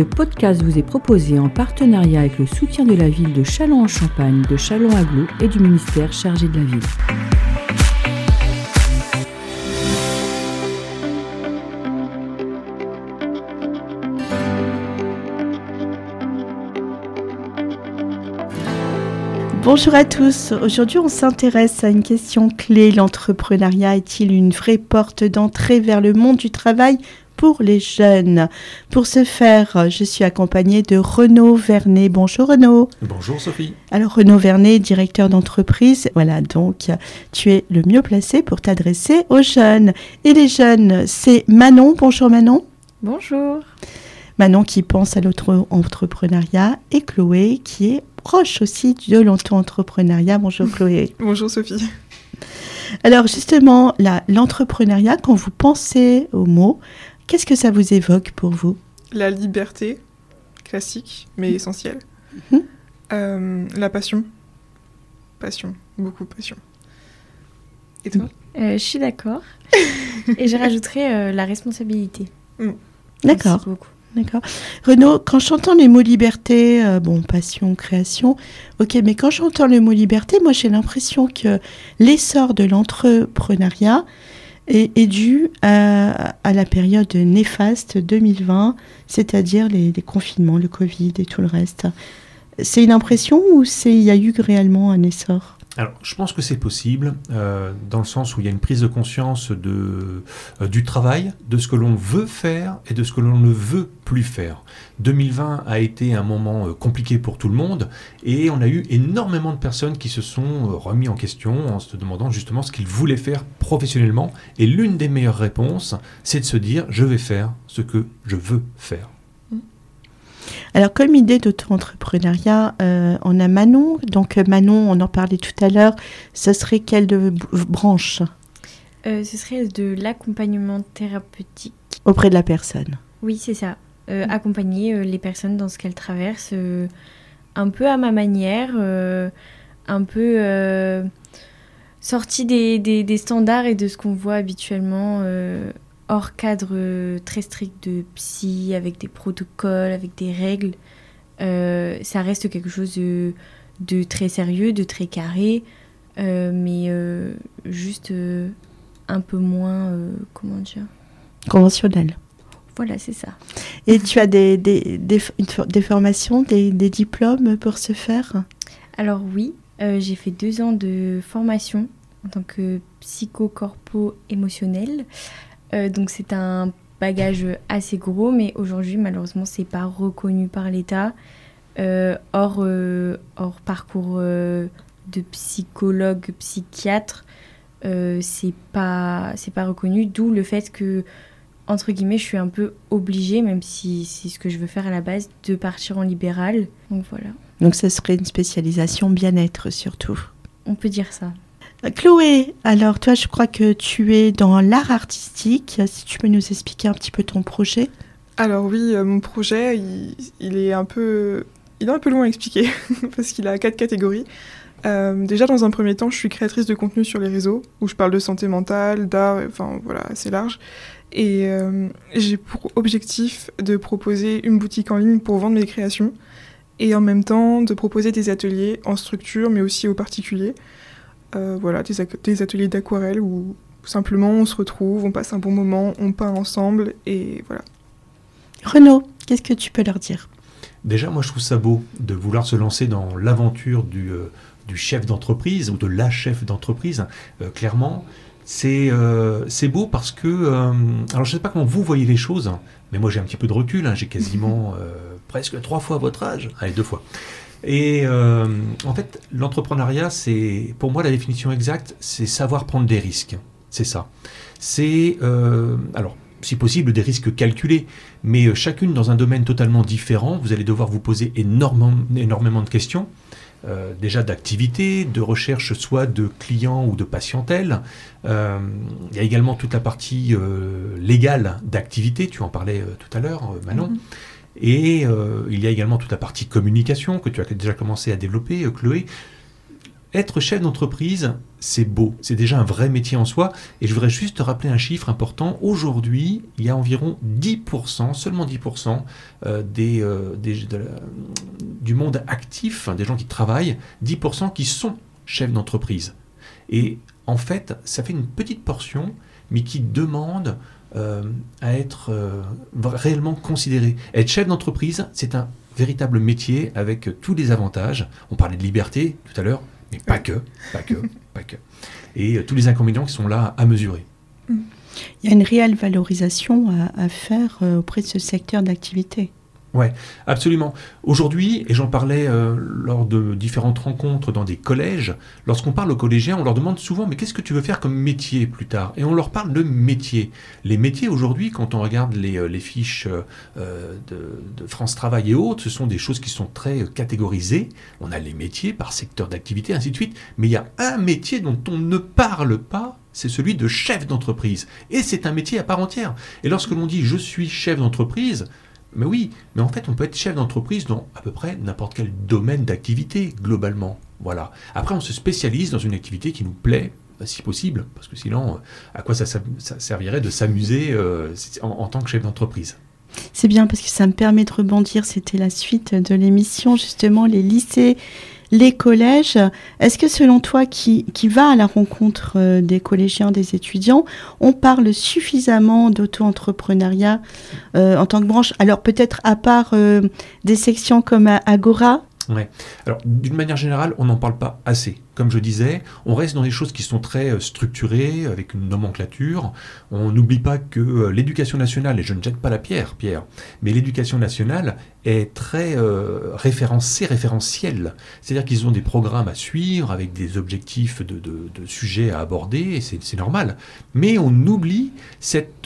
Ce podcast vous est proposé en partenariat avec le soutien de la ville de Châlons-en-Champagne, de Châlons-Agglo et du ministère chargé de la ville. Bonjour à tous, aujourd'hui on s'intéresse à une question clé. L'entrepreneuriat est-il une vraie porte d'entrée vers le monde du travail pour les jeunes? Pour ce faire, je suis accompagnée de Renaud Vernet. Bonjour Renaud. Bonjour Sophie. Alors Renaud Vernet, directeur d'entreprise, voilà, donc tu es le mieux placé pour t'adresser aux jeunes. Et les jeunes, c'est Manon. Bonjour Manon. Bonjour. Manon qui pense à l'entrepreneuriat et Chloé qui est proche aussi de l'auto-entrepreneuriat. Bonjour Chloé. Bonjour Sophie. Alors justement, l'entrepreneuriat, quand vous pensez au mot, qu'est-ce que ça vous évoque pour vous? La liberté, classique, mais essentielle. La passion. Passion, beaucoup passion. Et toi? Je suis d'accord. Et je rajouterais la responsabilité. D'accord. Merci beaucoup. D'accord. Renaud, quand j'entends le mot liberté, passion, création, ok, mais quand j'entends le mot liberté, moi j'ai l'impression que l'essor de l'entrepreneuriat est dû à la période néfaste 2020, c'est-à-dire les confinements, le Covid et tout le reste. C'est une impression ou il y a eu réellement un essor ? Alors, je pense que c'est possible, dans le sens où il y a une prise de conscience du travail, de ce que l'on veut faire et de ce que l'on ne veut plus faire. 2020 a été un moment compliqué pour tout le monde et on a eu énormément de personnes qui se sont remis en question en se demandant justement ce qu'ils voulaient faire professionnellement. Et l'une des meilleures réponses, c'est de se dire « je vais faire ce que je veux faire ». Alors, comme idée d'auto-entrepreneuriat, on a Manon. Donc, Manon, on en parlait tout à l'heure. Ce serait quelle branche ? Ce serait de l'accompagnement thérapeutique. Auprès de la personne. Oui, c'est ça. Accompagner les personnes dans ce qu'elles traversent, un peu à ma manière, un peu sorti des standards et de ce qu'on voit habituellement hors cadre très strict de psy, avec des protocoles, avec des règles. Ça reste quelque chose de très sérieux, de très carré, mais juste un peu moins, conventionnel. Voilà, c'est ça. Et tu as des formations, des diplômes pour ce faire ? Alors oui, j'ai fait 2 ans de formation en tant que psycho-corpo-émotionnel. Donc c'est un bagage assez gros, mais aujourd'hui malheureusement c'est pas reconnu par l'État. Hors parcours de psychologue, psychiatre, c'est pas reconnu. D'où le fait que, entre guillemets, je suis un peu obligée, même si c'est ce que je veux faire à la base, de partir en libéral. Donc voilà. Donc ça serait une spécialisation bien-être surtout. On peut dire ça. Chloé, alors toi je crois que tu es dans l'art artistique, si tu peux nous expliquer un petit peu ton projet. Alors oui, mon projet, il est un peu long à expliquer, parce qu'il a 4 catégories. Déjà dans un premier temps, je suis créatrice de contenu sur les réseaux, où je parle de santé mentale, d'art, enfin voilà, assez large. Et j'ai pour objectif de proposer une boutique en ligne pour vendre mes créations, et en même temps de proposer des ateliers en structure, mais aussi aux particuliers. Voilà, des ateliers d'aquarelle où simplement on se retrouve, on passe un bon moment, on peint ensemble et voilà. Renaud, qu'est-ce que tu peux leur dire ? Déjà, moi je trouve ça beau de vouloir se lancer dans l'aventure du chef d'entreprise ou de la chef d'entreprise. Clairement, c'est beau parce que... alors je ne sais pas comment vous voyez les choses, mais moi j'ai un petit peu de recul, j'ai quasiment presque 3 fois votre âge, allez 2 fois. Et en fait, l'entrepreneuriat, c'est, pour moi, la définition exacte, c'est savoir prendre des risques. C'est ça. C'est, alors, si possible, des risques calculés, mais chacune dans un domaine totalement différent. Vous allez devoir vous poser énormément de questions. Déjà d'activité, de recherche soit de clients ou de patientèle. Il y a également toute la partie légale d'activité, tu en parlais tout à l'heure, Manon. Et il y a également toute la partie communication que tu as déjà commencé à développer, Chloé. être chef d'entreprise, c'est beau, c'est déjà un vrai métier en soi. Et je voudrais juste te rappeler un chiffre important. Aujourd'hui, il y a environ 10%, seulement 10% du monde actif, des gens qui travaillent, 10% qui sont chefs d'entreprise. Et en fait, ça fait une petite portion, mais qui demande à être réellement considéré. Être chef d'entreprise, c'est un véritable métier avec tous les avantages. On parlait de liberté tout à l'heure, mais pas que. Et tous les inconvénients qui sont là à mesurer. Il y a une réelle valorisation à faire auprès de ce secteur d'activité. Oui, absolument. Aujourd'hui, et j'en parlais lors de différentes rencontres dans des collèges, lorsqu'on parle aux collégiens, on leur demande souvent « mais qu'est-ce que tu veux faire comme métier plus tard ?» Et on leur parle de métier. Les métiers aujourd'hui, quand on regarde les fiches de France Travail et autres, ce sont des choses qui sont très catégorisées. On a les métiers par secteur d'activité, ainsi de suite. Mais il y a un métier dont on ne parle pas, c'est celui de chef d'entreprise. Et c'est un métier à part entière. Et lorsque l'on dit « je suis chef d'entreprise », mais oui, mais en fait, on peut être chef d'entreprise dans à peu près n'importe quel domaine d'activité, globalement. Voilà. Après, on se spécialise dans une activité qui nous plaît, si possible, parce que sinon, à quoi ça servirait de s'amuser en tant que chef d'entreprise ? C'est bien, parce que ça me permet de rebondir. C'était la suite de l'émission, justement, les lycées, les collèges. Est-ce que selon toi, qui va à la rencontre des collégiens, des étudiants, on parle suffisamment d'auto-entrepreneuriat en tant que branche? Alors peut-être à part des sections comme Agora. Ouais. Alors, d'une manière générale, on n'en parle pas assez. Comme je disais, on reste dans des choses qui sont très structurées, avec une nomenclature. On n'oublie pas que l'éducation nationale, et je ne jette pas la pierre, mais l'éducation nationale est très référentielle. C'est-à-dire qu'ils ont des programmes à suivre, avec des objectifs de sujets à aborder, et c'est normal. Mais on oublie cette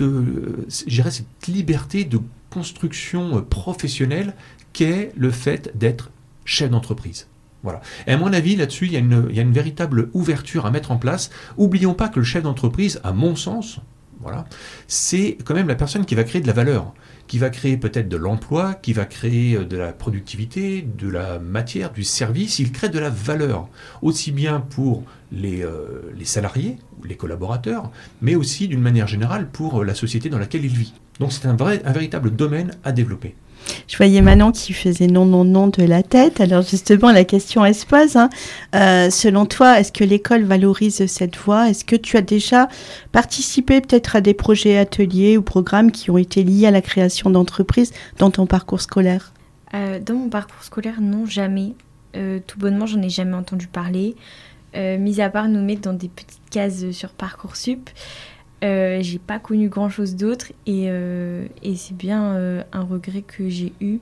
liberté de construction professionnelle qu'est le fait d'être chef d'entreprise. Voilà. Et à mon avis, là-dessus, il y a une véritable ouverture à mettre en place. Oublions pas que le chef d'entreprise, à mon sens, voilà, c'est quand même la personne qui va créer de la valeur, qui va créer peut-être de l'emploi, qui va créer de la productivité, de la matière, du service. Il crée de la valeur, aussi bien pour les salariés, les collaborateurs, mais aussi d'une manière générale pour la société dans laquelle il vit. Donc c'est un véritable domaine à développer. Je voyais Manon qui faisait non de la tête. Alors justement, la question elle se pose. Selon toi, est-ce que l'école valorise cette voie ? Est-ce que tu as déjà participé peut-être à des projets, ateliers ou programmes qui ont été liés à la création d'entreprises dans ton parcours scolaire ? Dans mon parcours scolaire, non, jamais. Tout bonnement, j'en ai jamais entendu parler. Mis à part nous mettre dans des petites cases sur Parcoursup. J'ai pas connu grand chose d'autre et c'est bien un regret que j'ai eu.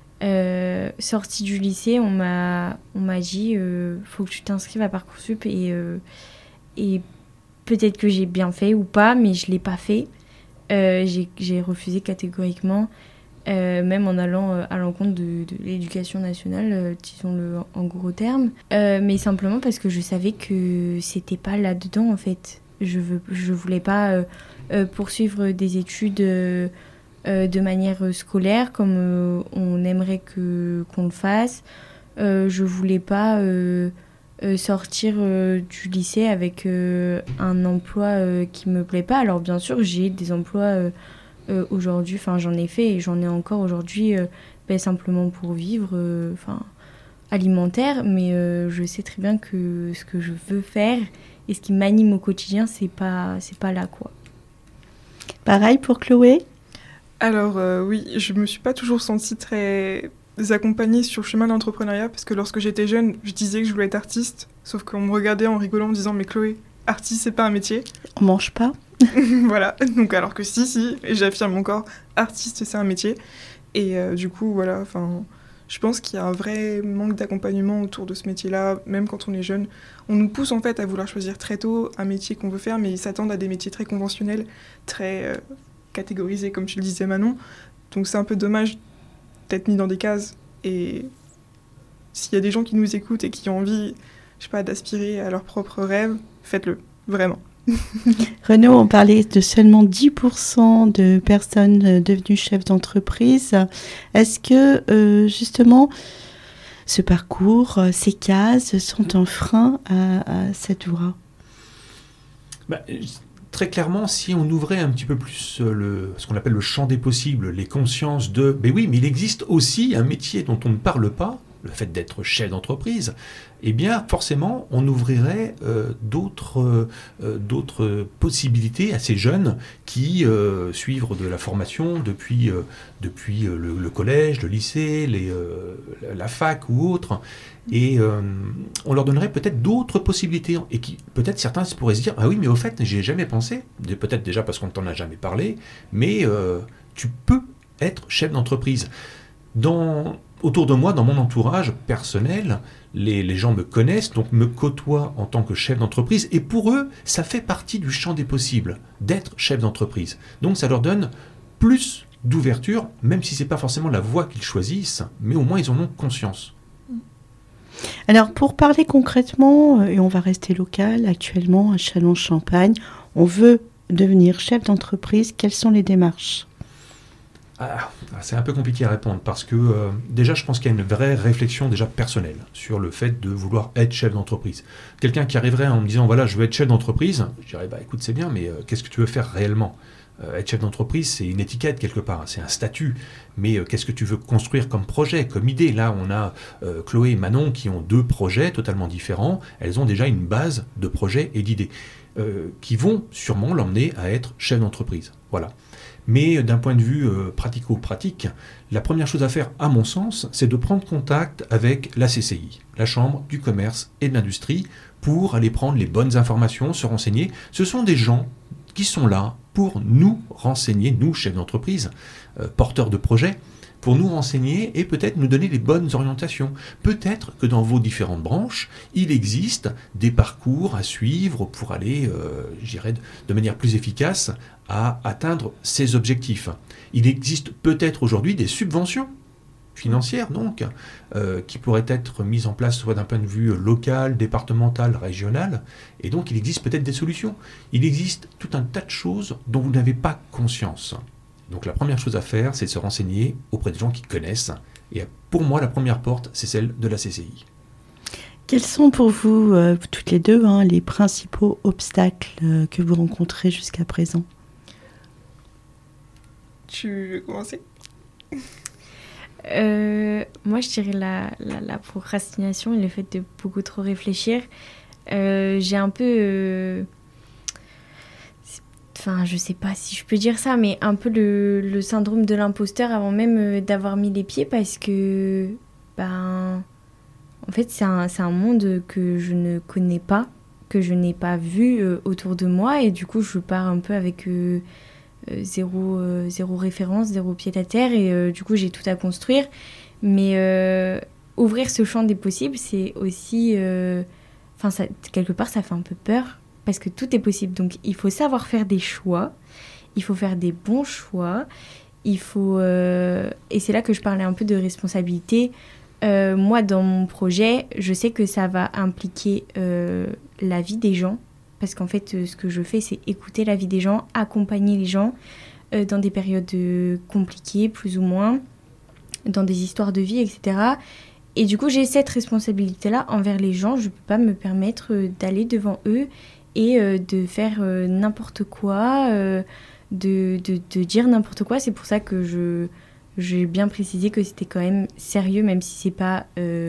Sortie du lycée, on m'a dit faut que tu t'inscrives à Parcoursup et peut-être que j'ai bien fait ou pas, mais je l'ai pas fait. J'ai refusé catégoriquement, même en allant à l'encontre de l'éducation nationale, disons-le en gros termes, mais simplement parce que je savais que c'était pas là-dedans en fait. Je voulais pas poursuivre des études de manière scolaire comme on aimerait qu'on le fasse. Je voulais pas sortir du lycée avec un emploi qui me plaît pas. Alors bien sûr, j'ai des emplois aujourd'hui, enfin j'en ai fait et j'en ai encore aujourd'hui simplement pour vivre, alimentaire, mais je sais très bien que ce que je veux faire et ce qui m'anime au quotidien, c'est pas là, quoi. Pareil pour Chloé ? Alors oui, je me suis pas toujours sentie très accompagnée sur le chemin de l'entrepreneuriat parce que lorsque j'étais jeune, je disais que je voulais être artiste, sauf qu'on me regardait en rigolant en me disant « Mais Chloé, artiste, c'est pas un métier ». On mange pas. Voilà, donc alors que si, et j'affirme encore, artiste, c'est un métier. Et du coup, voilà, enfin... Je pense qu'il y a un vrai manque d'accompagnement autour de ce métier-là, même quand on est jeune. On nous pousse en fait à vouloir choisir très tôt un métier qu'on veut faire, mais ils s'attendent à des métiers très conventionnels, très catégorisés, comme tu le disais Manon. Donc c'est un peu dommage d'être mis dans des cases. Et s'il y a des gens qui nous écoutent et qui ont envie, je sais pas, d'aspirer à leurs propres rêves, faites-le, vraiment. Renaud, on parlait de seulement 10% de personnes devenues chefs d'entreprise. Est-ce que, justement, ce parcours, ces cases sont un frein à cette voie? Très clairement, si on ouvrait un petit peu plus ce qu'on appelle le champ des possibles, les consciences de « oui, mais il existe aussi un métier dont on ne parle pas », le fait d'être chef d'entreprise, eh bien forcément on ouvrirait d'autres possibilités à ces jeunes qui suivent de la formation depuis le collège, le lycée, la fac ou autre, et on leur donnerait peut-être d'autres possibilités, et qui peut-être certains pourraient se dire « Ah oui, mais au fait, j'y ai jamais pensé », peut-être déjà parce qu'on ne t'en a jamais parlé, mais tu peux être chef d'entreprise. Autour de moi, dans mon entourage personnel, les gens me connaissent, donc me côtoient en tant que chef d'entreprise, et pour eux, ça fait partie du champ des possibles, d'être chef d'entreprise. Donc ça leur donne plus d'ouverture, même si ce n'est pas forcément la voie qu'ils choisissent, mais au moins ils en ont conscience. Alors pour parler concrètement, et on va rester local, actuellement à Châlons-Champagne, on veut devenir chef d'entreprise, quelles sont les démarches ? C'est un peu compliqué à répondre parce que déjà je pense qu'il y a une vraie réflexion déjà personnelle sur le fait de vouloir être chef d'entreprise. Quelqu'un qui arriverait en me disant voilà je veux être chef d'entreprise, je dirais écoute c'est bien mais qu'est-ce que tu veux faire réellement ? Être chef d'entreprise c'est une étiquette quelque part, c'est un statut, mais qu'est-ce que tu veux construire comme projet, comme idée ? Là on a Chloé et Manon qui ont 2 projets totalement différents, elles ont déjà une base de projets et d'idées qui vont sûrement l'emmener à être chef d'entreprise. Voilà. Mais d'un point de vue pratico-pratique, la première chose à faire, à mon sens, c'est de prendre contact avec la CCI, la Chambre du commerce et de l'industrie, pour aller prendre les bonnes informations, se renseigner. Ce sont des gens qui sont là pour nous renseigner, nous, chefs d'entreprise, porteurs de projets, pour nous renseigner et peut-être nous donner les bonnes orientations. Peut-être que dans vos différentes branches, il existe des parcours à suivre pour aller, de manière plus efficace, à atteindre ces objectifs. Il existe peut-être aujourd'hui des subventions financières, donc, qui pourraient être mises en place soit d'un point de vue local, départemental, régional, et donc il existe peut-être des solutions. Il existe tout un tas de choses dont vous n'avez pas conscience. Donc la première chose à faire, c'est de se renseigner auprès de gens qui connaissent. Et pour moi, la première porte, c'est celle de la CCI. Quels sont pour vous, toutes les deux, les principaux obstacles que vous rencontrez jusqu'à présent ? Tu veux commencer ? Moi, je dirais la procrastination et le fait de beaucoup trop réfléchir. J'ai un peu... je sais pas si je peux dire ça, mais un peu le syndrome de l'imposteur avant même d'avoir mis les pieds parce que, en fait, c'est un monde que je ne connais pas, que je n'ai pas vu autour de moi et du coup, je pars un peu avec zéro référence, 0 pied à terre et du coup, j'ai tout à construire. Mais ouvrir ce champ des possibles, c'est aussi... quelque part, ça fait un peu peur. Parce que tout est possible. Donc, il faut savoir faire des choix. Il faut faire des bons choix. Il faut... Et c'est là que je parlais un peu de responsabilité. Moi, dans mon projet, je sais que ça va impliquer la vie des gens. Parce qu'en fait, ce que je fais, c'est écouter la vie des gens, accompagner les gens dans des périodes compliquées, plus ou moins, dans des histoires de vie, etc. Et du coup, j'ai cette responsabilité-là envers les gens. Je ne peux pas me permettre d'aller devant eux et de faire n'importe quoi, de dire n'importe quoi. C'est pour ça que j'ai bien précisé que c'était quand même sérieux, même si c'est pas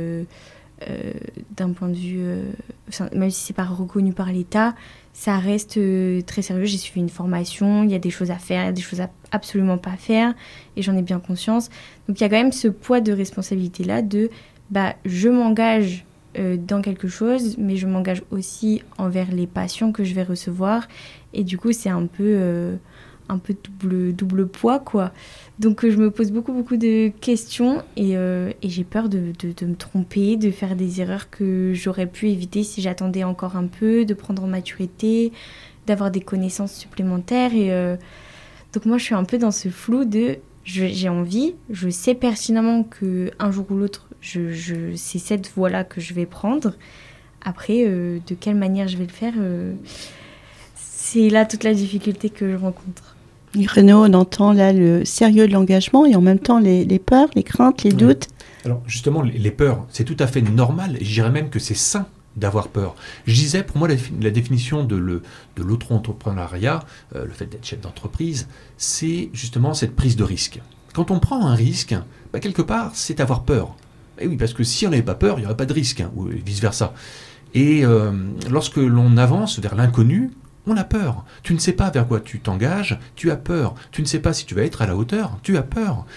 d'un point de vue... même si c'est pas reconnu par l'État, ça reste très sérieux. J'ai suivi une formation, il y a des choses à faire, il y a des choses à absolument pas faire, et j'en ai bien conscience. Donc il y a quand même ce poids de responsabilité-là de... je m'engage dans quelque chose, mais je m'engage aussi envers les patients que je vais recevoir. Et du coup, c'est un peu double poids, quoi. Donc, je me pose beaucoup de questions et j'ai peur de me tromper, de faire des erreurs que j'aurais pu éviter si j'attendais encore un peu, de prendre en maturité, d'avoir des connaissances supplémentaires. Et donc, moi, je suis un peu dans ce flou de... J'ai envie, je sais pertinemment qu'un jour ou l'autre, c'est cette voie-là que je vais prendre. Après, de quelle manière je vais le faire, c'est là toute la difficulté que je rencontre. Renaud, on entend là le sérieux de l'engagement et en même temps les peurs, les craintes, les doutes. Alors justement, les peurs, c'est tout à fait normal, et je dirais même que c'est sain d'avoir peur. Je disais, pour moi, la définition de l'auto-entrepreneuriat, le fait d'être chef d'entreprise, c'est justement cette prise de risque. Quand on prend un risque, quelque part, c'est avoir peur. Et oui, parce que si on n'avait pas peur, il n'y aurait pas de risque, ou vice-versa. Et lorsque l'on avance vers l'inconnu, on a peur. Tu ne sais pas vers quoi tu t'engages, tu as peur. Tu ne sais pas si tu vas être à la hauteur, tu as peur.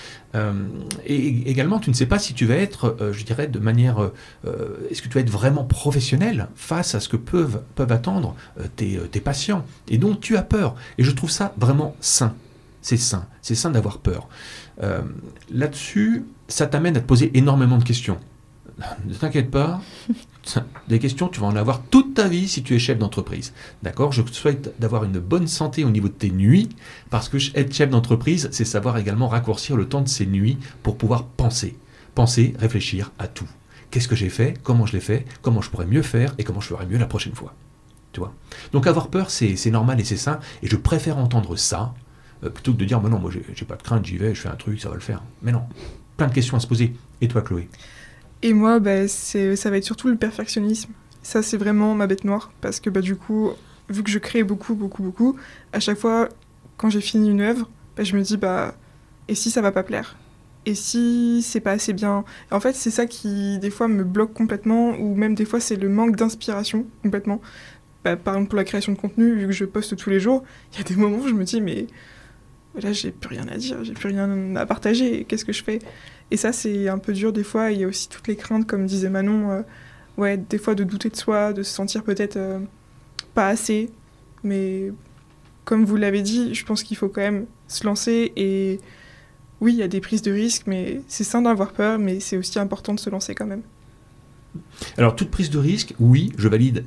Et également, tu ne sais pas si tu vas être, je dirais, de manière... est-ce que tu vas être vraiment professionnel face à ce que peuvent attendre tes patients. Et donc, tu as peur. Et je trouve ça vraiment sain. C'est sain d'avoir peur. Là-dessus, ça t'amène à te poser énormément de questions. Ne t'inquiète pas, des questions, tu vas en avoir toute ta vie si tu es chef d'entreprise. D'accord ? Je te souhaite d'avoir une bonne santé au niveau de tes nuits, parce que être chef d'entreprise, c'est savoir également raccourcir le temps de ces nuits pour pouvoir penser. Penser, réfléchir à tout. Qu'est-ce que j'ai fait ? Comment je l'ai fait ? Comment je pourrais mieux faire ? Et comment je ferai mieux la prochaine fois ? Tu vois ? Donc avoir peur, c'est normal et c'est sain, et je préfère entendre ça, plutôt que de dire, non, moi j'ai pas de crainte, j'y vais, je fais un truc, ça va le faire. Mais non, plein de questions à se poser. Et toi, Chloé ? Et moi, ça va être surtout le perfectionnisme. Ça, c'est vraiment ma bête noire. Parce que du coup, vu que je crée beaucoup, à chaque fois, quand j'ai fini une œuvre, je me dis, et si ça va pas plaire ? Et si c'est pas assez bien ? Et en fait, c'est ça qui, des fois, me bloque complètement, ou même des fois, c'est le manque d'inspiration, complètement. Par exemple, pour la création de contenu, vu que je poste tous les jours, il y a des moments où je me dis, mais là, j'ai plus rien à dire, j'ai plus rien à partager, qu'est-ce que je fais ? Et ça, c'est un peu dur des fois. Il y a aussi toutes les craintes, comme disait Manon, des fois de douter de soi, de se sentir peut-être pas assez. Mais comme vous l'avez dit, je pense qu'il faut quand même se lancer. Et oui, il y a des prises de risques, mais c'est sain d'avoir peur, mais c'est aussi important de se lancer quand même. Alors, toute prise de risque, oui, je valide.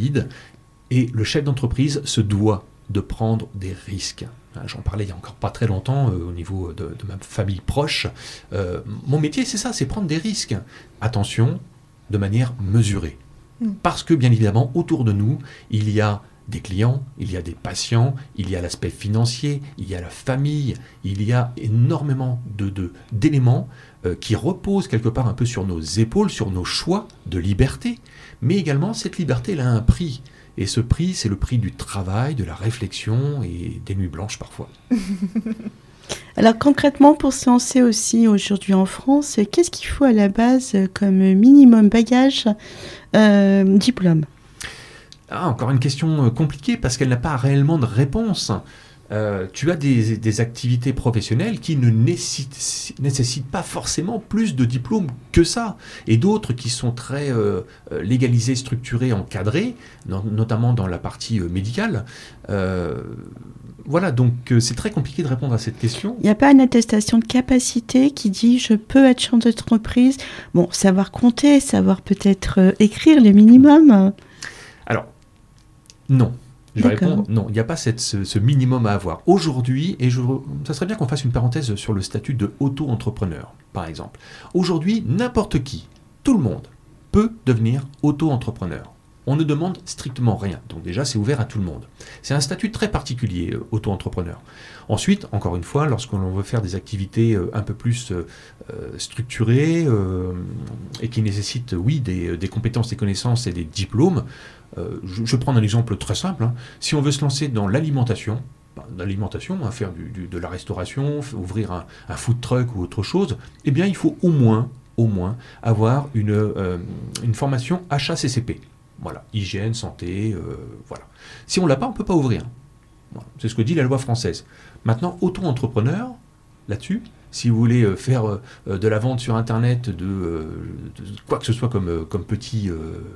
Et le chef d'entreprise se doit de prendre des risques. J'en parlais il n'y a encore pas très longtemps au niveau de ma famille proche. Mon métier, c'est ça, c'est prendre des risques. Attention, de manière mesurée. Parce que, bien évidemment, autour de nous, il y a des clients, il y a des patients, il y a l'aspect financier, il y a la famille, il y a énormément d'éléments qui reposent quelque part un peu sur nos épaules, sur nos choix de liberté. Mais également, cette liberté, elle a un prix. Et ce prix, c'est le prix du travail, de la réflexion et des nuits blanches parfois. Alors concrètement, pour se lancer aussi aujourd'hui en France, qu'est-ce qu'il faut à la base comme minimum bagage diplôme ? Encore une question compliquée parce qu'elle n'a pas réellement de réponse. Tu as des activités professionnelles qui ne nécessitent pas forcément plus de diplômes que ça, et d'autres qui sont très légalisées, structurées, encadrées, notamment dans la partie médicale. Voilà, donc c'est très compliqué de répondre à cette question. Il n'y a pas une attestation de capacité qui dit je peux être chef d'entreprise ? Bon, savoir compter, savoir peut-être écrire le minimum. Alors, non. Je vais répondre, non, il n'y a pas ce minimum à avoir. Aujourd'hui, et ça serait bien qu'on fasse une parenthèse sur le statut de auto-entrepreneur, par exemple. Aujourd'hui, n'importe qui, tout le monde, peut devenir auto-entrepreneur. On ne demande strictement rien. Donc déjà, c'est ouvert à tout le monde. C'est un statut très particulier, auto-entrepreneur. Ensuite, encore une fois, lorsqu'on veut faire des activités un peu plus structurées et qui nécessitent, oui, des compétences, des connaissances et des diplômes, je prends un exemple très simple. Si on veut se lancer dans l'alimentation, faire de la restauration, ouvrir un food truck ou autre chose, eh bien, il faut au moins avoir une formation HACCP. Voilà, hygiène, santé, voilà. Si on ne l'a pas, on ne peut pas ouvrir. Voilà. C'est ce que dit la loi française. Maintenant, auto-entrepreneur, là-dessus, si vous voulez faire de la vente sur Internet de quoi que ce soit comme petit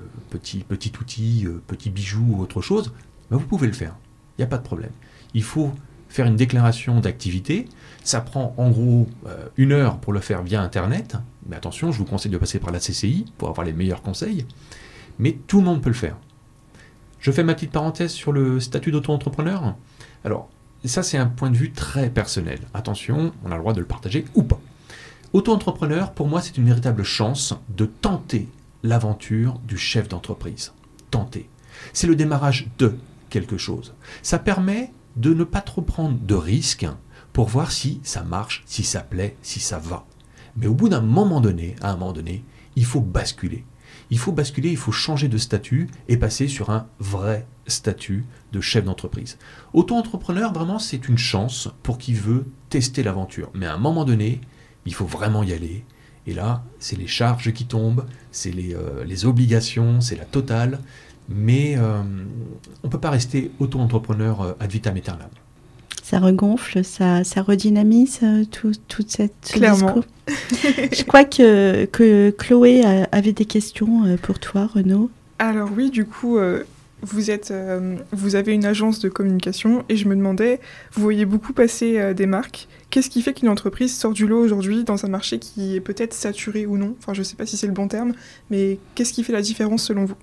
outil, petit bijou ou autre chose, vous pouvez le faire. Il n'y a pas de problème. Il faut faire une déclaration d'activité. Ça prend en gros 1 heure pour le faire via Internet. Mais attention, je vous conseille de passer par la CCI pour avoir les meilleurs conseils. Mais tout le monde peut le faire. Je fais ma petite parenthèse sur le statut d'auto-entrepreneur. Alors, ça c'est un point de vue très personnel. Attention, on a le droit de le partager ou pas. Auto-entrepreneur, pour moi, c'est une véritable chance de tenter l'aventure du chef d'entreprise. Tenter. C'est le démarrage de quelque chose. Ça permet de ne pas trop prendre de risques pour voir si ça marche, si ça plaît, si ça va. Mais au bout d'un moment donné, à un moment donné, il faut basculer. Il faut changer de statut et passer sur un vrai statut de chef d'entreprise. Auto-entrepreneur, vraiment, c'est une chance pour qui veut tester l'aventure. Mais à un moment donné, il faut vraiment y aller. Et là, c'est les charges qui tombent, c'est les obligations, c'est la totale. Mais on ne peut pas rester auto-entrepreneur ad vitam aeternam. Ça regonfle, ça redynamise toute cette Clairement. discours. Je crois que Chloé avait des questions pour toi, Renaud. Alors oui, du coup, vous avez une agence de communication et je me demandais, vous voyez beaucoup passer des marques. Qu'est-ce qui fait qu'une entreprise sort du lot aujourd'hui dans un marché qui est peut-être saturé ou non ? Enfin, je ne sais pas si c'est le bon terme, mais qu'est-ce qui fait la différence selon vous ?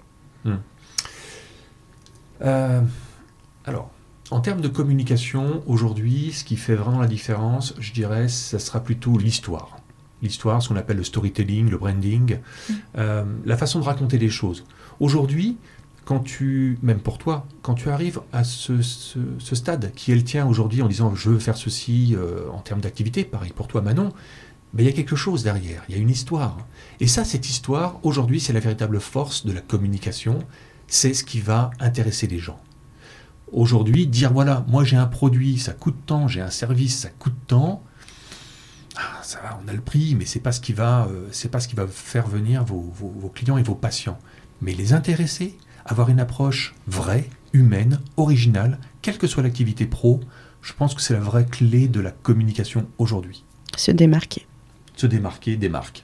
Alors, en termes de communication, aujourd'hui, ce qui fait vraiment la différence, je dirais, ça sera plutôt l'histoire. L'histoire, ce qu'on appelle le storytelling, le branding, la façon de raconter les choses. Aujourd'hui, même pour toi, quand tu arrives à ce stade qui est le tien aujourd'hui en disant « je veux faire ceci en termes d'activité », pareil pour toi Manon, il y a quelque chose derrière, il y a une histoire. Et ça, cette histoire, aujourd'hui, c'est la véritable force de la communication, c'est ce qui va intéresser les gens. Aujourd'hui, dire voilà, moi j'ai un produit, ça coûte tant, j'ai un service, ça coûte tant, ça va, on a le prix, mais c'est pas ce qui va faire venir vos clients et vos patients. Mais les intéresser, avoir une approche vraie, humaine, originale, quelle que soit l'activité pro, je pense que c'est la vraie clé de la communication aujourd'hui. Se démarquer. Se démarquer des marques.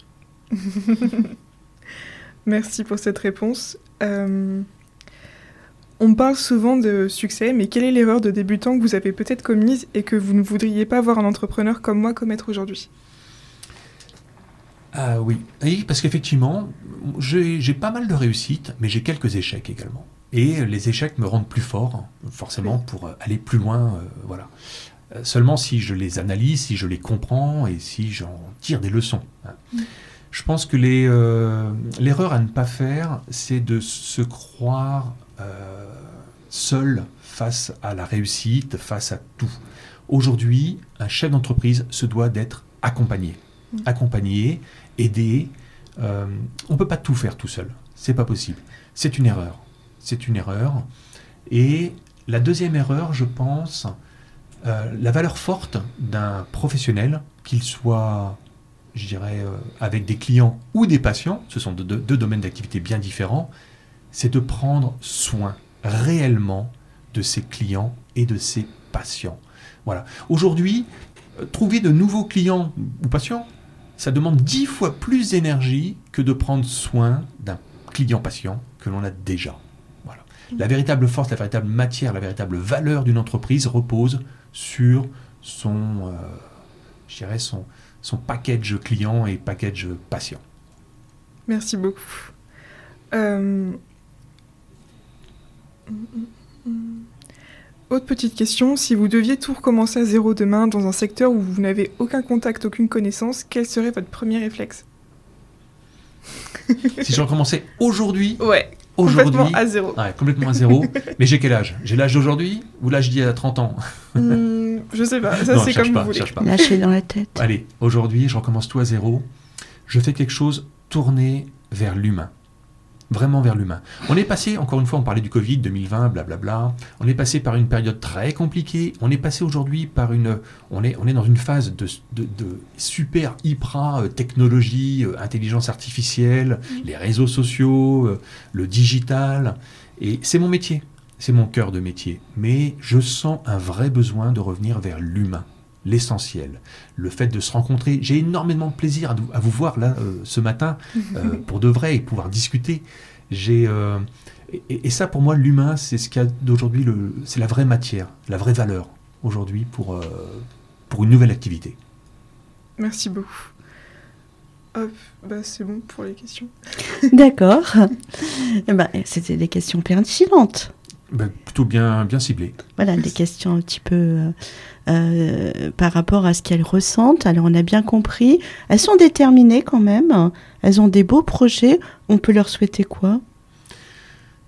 Merci pour cette réponse. On parle souvent de succès, mais quelle est l'erreur de débutant que vous avez peut-être commise et que vous ne voudriez pas voir un entrepreneur comme moi commettre aujourd'hui ? Ah oui, parce qu'effectivement, j'ai pas mal de réussites, mais j'ai quelques échecs également. Et les échecs me rendent plus fort, forcément, pour aller plus loin. Voilà. Seulement si je les analyse, si je les comprends et si j'en tire des leçons. Je pense que l'erreur à ne pas faire, c'est de se croire seul face à la réussite, face à tout. Aujourd'hui, un chef d'entreprise se doit d'être accompagné. Accompagné, aidé. On ne peut pas tout faire tout seul. C'est pas possible. C'est une erreur. C'est une erreur. Et la deuxième erreur, je pense, la valeur forte d'un professionnel, qu'il soit, je dirais, avec des clients ou des patients, ce sont deux domaines d'activité bien différents, c'est de prendre soin réellement de ses clients et de ses patients. Voilà. Aujourd'hui, trouver de nouveaux clients ou patients, ça demande 10 fois plus d'énergie que de prendre soin d'un client-patient que l'on a déjà. Voilà. La véritable force, la véritable matière, la véritable valeur d'une entreprise repose sur son package client et package patient. Merci beaucoup. Autre petite question, si vous deviez tout recommencer à zéro demain dans un secteur où vous n'avez aucun contact, aucune connaissance, quel serait votre premier réflexe ? Si je recommençais aujourd'hui ? Ouais, complètement à zéro. Ouais, complètement à zéro. Mais j'ai quel âge ? J'ai l'âge d'aujourd'hui ou l'âge d'il y a 30 ans ? Je sais pas, ça non, c'est comme vous voulez. Lâcher dans la tête. Allez, aujourd'hui, je recommence tout à zéro. Je fais quelque chose tourné vers l'humain. Vraiment vers l'humain. On est passé, encore une fois, on parlait du Covid, 2020, blablabla. On est passé par une période très compliquée. On est passé aujourd'hui par on est dans une phase de super hyper technologie, intelligence artificielle, les réseaux sociaux, le digital. Et c'est mon métier. C'est mon cœur de métier. Mais je sens un vrai besoin de revenir vers l'humain. L'essentiel, le fait de se rencontrer. J'ai énormément de plaisir à vous voir là ce matin pour de vrai et pouvoir discuter. Et ça pour moi l'humain c'est ce qu'il y a d'aujourd'hui, c'est la vraie matière, la vraie valeur aujourd'hui pour une nouvelle activité. Merci beaucoup. Hop, c'est bon pour les questions. D'accord. C'était des questions pertinentes. Plutôt bien ciblées. Voilà, des questions un petit peu par rapport à ce qu'elles ressentent. Alors, on a bien compris. Elles sont déterminées quand même. Elles ont des beaux projets. On peut leur souhaiter quoi ?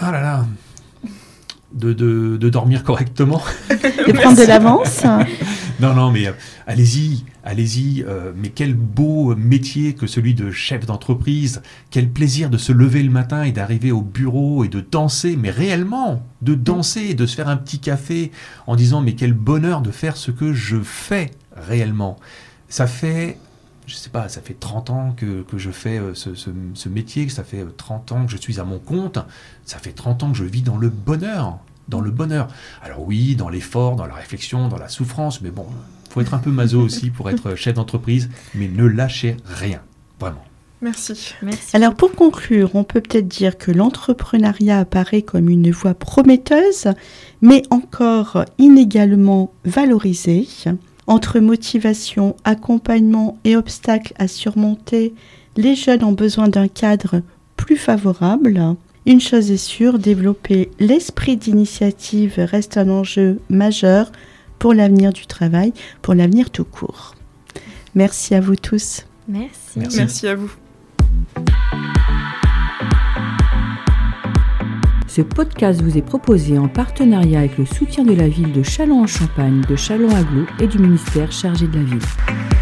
Ah là là. de dormir correctement. De prendre de l'avance. Non, mais allez-y. Mais quel beau métier que celui de chef d'entreprise. Quel plaisir de se lever le matin et d'arriver au bureau et de danser, mais réellement, de danser, de se faire un petit café en disant mais quel bonheur de faire ce que je fais réellement. Ça fait 30 ans que je fais ce métier, ça fait 30 ans que je suis à mon compte, ça fait 30 ans que je vis dans le bonheur. Alors oui, dans l'effort, dans la réflexion, dans la souffrance, mais bon, il faut être un peu maso aussi pour être chef d'entreprise, mais ne lâchez rien, vraiment. Merci. Alors pour conclure, on peut peut-être dire que l'entrepreneuriat apparaît comme une voie prometteuse, mais encore inégalement valorisée. Entre motivation, accompagnement et obstacles à surmonter, les jeunes ont besoin d'un cadre plus favorable. Une chose est sûre, développer l'esprit d'initiative reste un enjeu majeur pour l'avenir du travail, pour l'avenir tout court. Merci à vous tous. Merci à vous. Ce podcast vous est proposé en partenariat avec le soutien de la ville de Châlons-en-Champagne, de Châlons-Agglo et du ministère chargé de la ville.